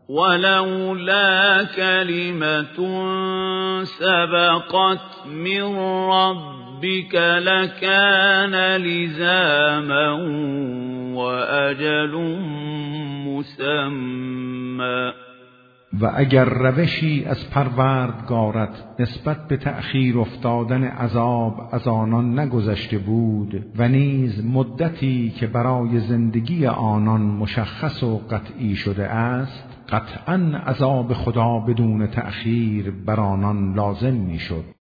ولولا كلمة سبقت من ربك لكان لزاما وأجل مسمى. و اگر روشی از پروردگارت نسبت به تأخیر افتادن عذاب از آنان نگذشته بود و نیز مدتی که برای زندگی آنان مشخص و قطعی شده است، قطعاً عذاب خدا بدون تأخیر بر آنان لازم می شد.